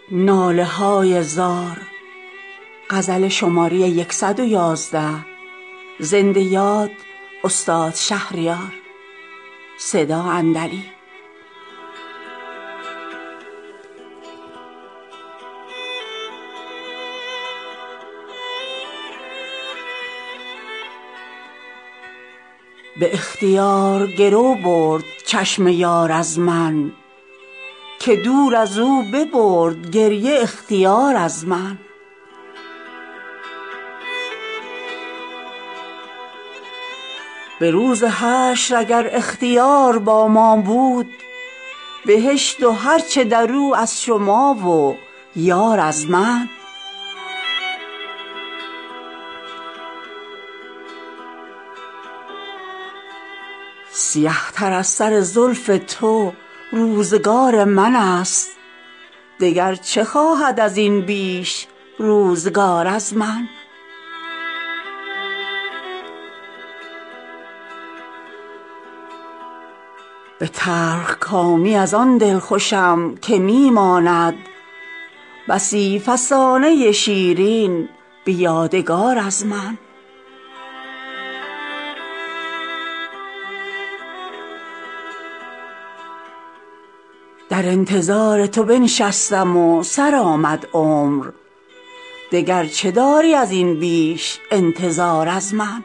ناله های زار. غزل شماره 111. زنده یاد استاد شهریار. صدا اندلی. به اختیار گرو برد چشم یار از من، که دور از او ببرد گریه اختیار از من. به روز حشر اگر اختیار با ما بود، بهشت و هرچه در او از شما و یار از من. سیه تر از سر زلف تو روزگار من است، دگر چه خواهد از این بیش روزگار از من. به تلخکامی از آن دلخوشم که می ماند، بسی فسانه شیرین به یادگار از من. در انتظار تو بنشستم و سر آمد عمر، دگر چه داری از این بیش انتظار از من.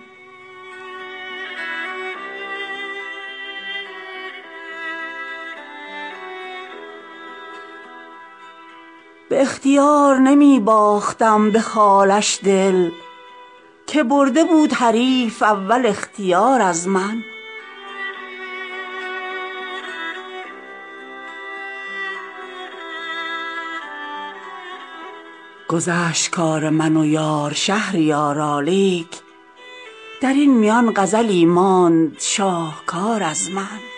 به اختیار نمی باختم به خالش دل، که برده بود حریف اول اختیار از من. گذشت کار من و یار شهریارا، لیک در این میان غزلی ماند شاهکار از من.